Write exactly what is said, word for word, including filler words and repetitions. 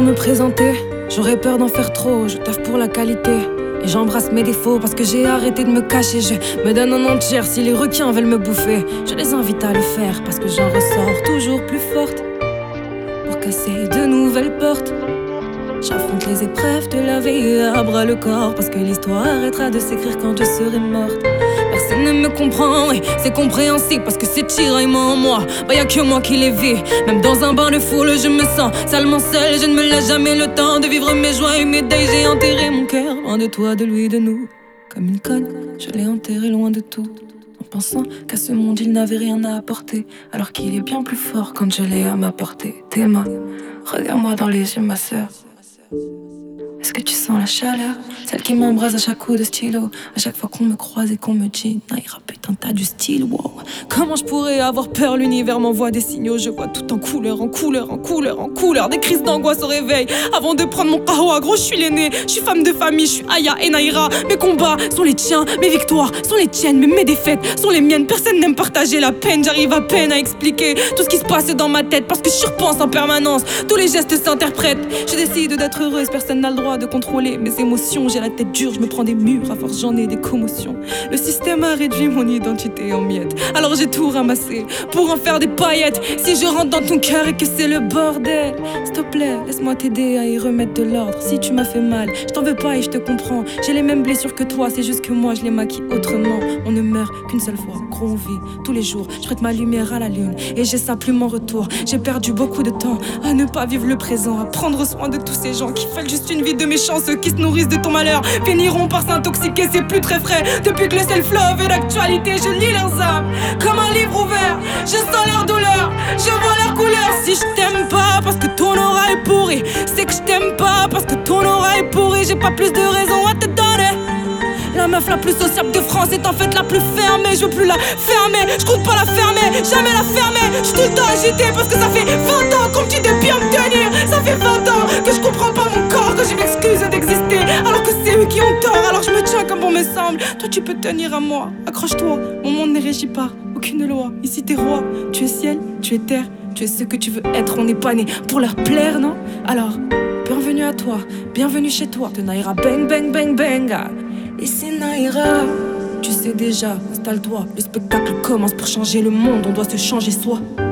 me présenter, j'aurais peur d'en faire trop, je taffe pour la qualité. Et j'embrasse mes défauts parce que j'ai arrêté de me cacher. Je me donne en entière si les requins veulent me bouffer. Je les invite à le faire parce que j'en ressors toujours plus forte pour casser de nouvelles portes. J'affronte les épreuves de la vie à bras le corps parce que l'histoire arrêtera de s'écrire quand je serai morte. Personne ne me comprend et c'est compréhensible parce que ces tiraillements en moi, bah y'a que moi qui les vis. Même dans un bain de foule je me sens salement seule. Je ne me laisse jamais le temps de vivre mes joies et mes deuils. J'ai enterré mon cœur loin de toi, de lui, de nous. Comme une conne, je l'ai enterré loin de tout, en pensant qu'à ce monde il n'avait rien à apporter, alors qu'il est bien plus fort quand je l'ai à ma portée. Tes mains, regarde-moi dans les yeux ma sœur. Est-ce que tu sens la chaleur, celle qui m'embrase à chaque coup de stylo, à chaque fois qu'on me croise et qu'on me dit Naïra putain t'as du style, wow. Comment je pourrais avoir peur, l'univers m'envoie des signaux. Je vois tout en couleur, en couleur, en couleur, en couleur. Des crises d'angoisse au réveil, avant de prendre mon kahwa. Gros je suis l'aîné, je suis femme de famille, je suis Aya et Naïra. Mes combats sont les tiens, mes victoires sont les tiennes, mais mes défaites sont les miennes. Personne n'aime partager la peine, j'arrive à peine à expliquer tout ce qui se passe dans ma tête parce que je repense en permanence, tous les gestes s'interprètent. Je décide d'être heureuse, personne n'a le droit de contrôler mes émotions. J'ai la tête dure, je me prends des murs, à force j'en ai des commotions. Le système a réduit mon identité en miettes, alors j'ai tout ramassé pour en faire des paillettes. Si je rentre dans ton cœur et que c'est le bordel, s'il te plaît, laisse-moi t'aider à y remettre de l'ordre. Si tu m'as fait mal, je t'en veux pas et je te comprends. J'ai les mêmes blessures que toi, c'est juste que moi je les maquille autrement. On ne meurt qu'une seule fois, gros on vit tous les jours. Je prête ma lumière à la lune et j'ai ça plus mon retour. J'ai perdu beaucoup de temps à ne pas vivre le présent, à prendre soin de tous ces gens qui veulent juste une vie de méchants. Ceux qui se nourrissent de ton malheur finiront par s'intoxiquer, c'est plus très frais. Depuis que le self-love est d'actualité, je lis leurs âmes comme un livre ouvert. Je sens leur douleur, je vois leur couleur. Si je t'aime pas parce que ton aura est pourri, c'est que je t'aime pas parce que ton aura est pourri. J'ai pas plus de raison à te donner. La meuf la plus sociable de France est en fait la plus fermée. Je veux plus la fermer, je compte pas la fermer, jamais la fermer. Je suis tout le temps agitée parce que ça fait vingt ans qu'on me dit de bien me tenir. Ça fait vingt ans que je comprends pas mon corps, que je m'excuse d'exister alors que c'est eux qui ont tort. Alors je me tiens comme bon me semble. Toi tu peux tenir à moi, accroche-toi. Mon monde n'est régi par aucune loi. Ici t'es roi, tu es ciel, tu es terre, tu es ce que tu veux être. On n'est pas né pour leur plaire, non? Alors bienvenue à toi, bienvenue chez toi. De Naïra bang bang bang bang. Ici Naïra, tu sais déjà, installe-toi. Le spectacle commence pour changer le monde, on doit se changer soi.